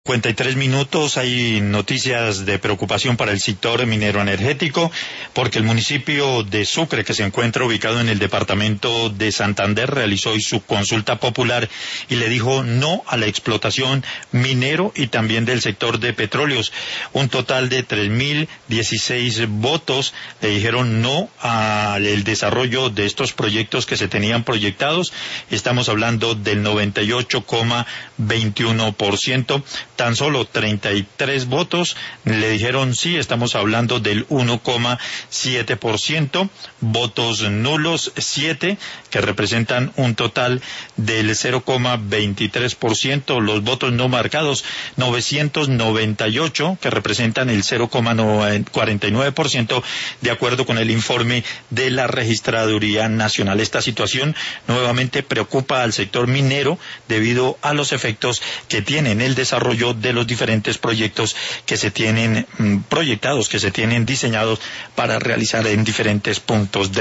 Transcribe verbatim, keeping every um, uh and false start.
cincuenta y tres minutos, hay noticias de preocupación para el sector minero energético, porque el municipio de Sucre, que se encuentra ubicado en el departamento de Santander, realizó hoy su consulta popular y le dijo no a la explotación minero y también del sector de petróleos. Un total de tres mil dieciséis votos le dijeron no al desarrollo de estos proyectos que se tenían proyectados. Estamos hablando del noventa y ocho coma veintiuno por ciento. Tan solo treinta y tres votos le dijeron sí, estamos hablando del uno coma siete por ciento, votos nulos siete, que representan un total del cero coma veintitrés por ciento, los votos no marcados novecientos noventa y ocho, que representan el cero coma cuarenta y nueve por ciento, de acuerdo con el informe de la Registraduría Nacional. Esta situación nuevamente preocupa al sector minero debido a los efectos que tiene en el desarrollo de los diferentes proyectos que se tienen mmm, proyectados, que se tienen diseñados para realizar en diferentes puntos de